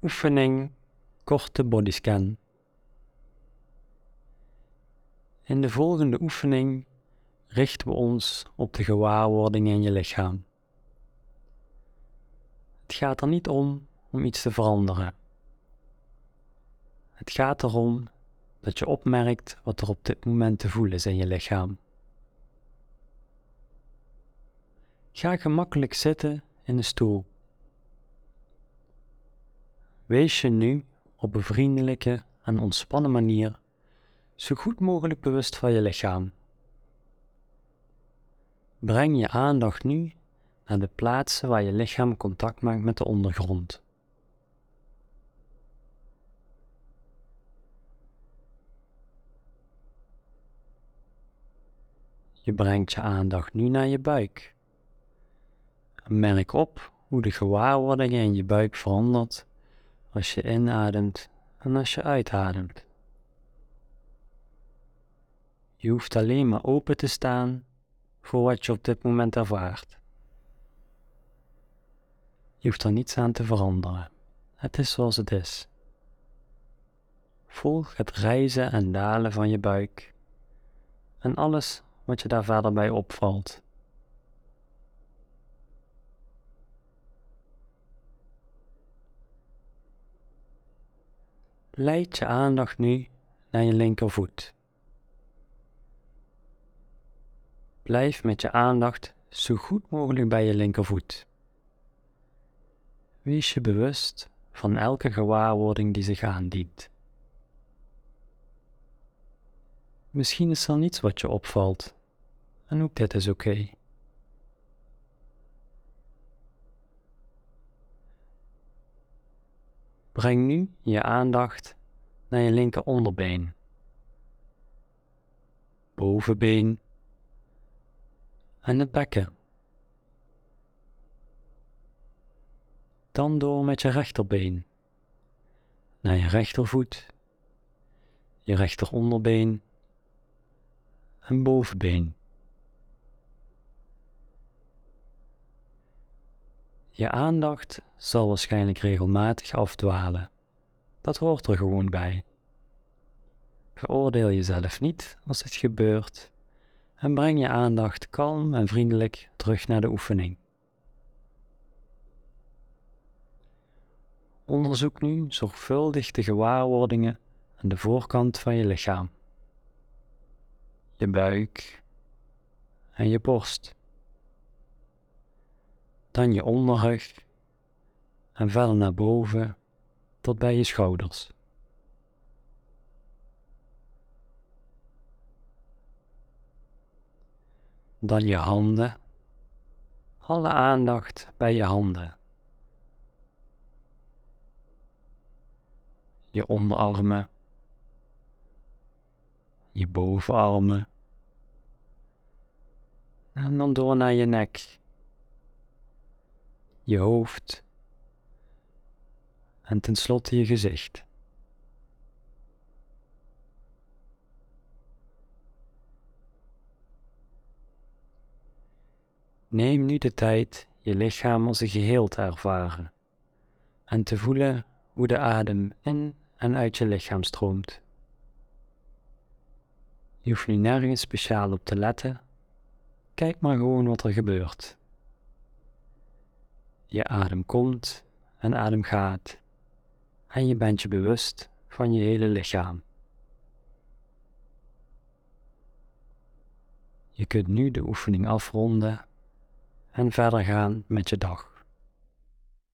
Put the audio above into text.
Oefening korte bodyscan. In de volgende oefening richten we ons op de gewaarwording in je lichaam. Het gaat er niet om iets te veranderen. Het gaat erom dat je opmerkt wat er op dit moment te voelen is in je lichaam. Ga gemakkelijk zitten in een stoel. Wees je nu op een vriendelijke en ontspannen manier zo goed mogelijk bewust van je lichaam. Breng je aandacht nu naar de plaatsen waar je lichaam contact maakt met de ondergrond. Je brengt je aandacht nu naar je buik. En merk op hoe de gewaarwordingen in je buik verandert als je inademt en als je uitademt. Je hoeft alleen maar open te staan voor wat je op dit moment ervaart. Je hoeft er niets aan te veranderen. Het is zoals het is. Volg het rijzen en dalen van je buik en alles wat je daar verder bij opvalt. Leid je aandacht nu naar je linkervoet. Blijf met je aandacht zo goed mogelijk bij je linkervoet. Wees je bewust van elke gewaarwording die zich aandient. Misschien is er niets wat je opvalt, en ook dit is oké. Breng nu je aandacht naar je linker onderbeen, bovenbeen en het bekken. Dan door met je rechterbeen, naar je rechtervoet, je rechteronderbeen en bovenbeen. Je aandacht zal waarschijnlijk regelmatig afdwalen. Dat hoort er gewoon bij. Veroordeel jezelf niet als dit gebeurt en breng je aandacht kalm en vriendelijk terug naar de oefening. Onderzoek nu zorgvuldig de gewaarwordingen aan de voorkant van je lichaam. Je buik en je borst. Dan je onderrug en verder naar boven tot bij je schouders. Dan je handen. Alle aandacht bij je handen. Je onderarmen. Je bovenarmen. En dan door naar je nek. Je hoofd. En tenslotte je gezicht. Neem nu de tijd je lichaam als een geheel te ervaren en te voelen hoe de adem in en uit je lichaam stroomt. Je hoeft nu nergens speciaal op te letten, kijk maar gewoon wat er gebeurt. Je adem komt en adem gaat en je bent je bewust van je hele lichaam. Je kunt nu de oefening afronden en verder gaan met je dag.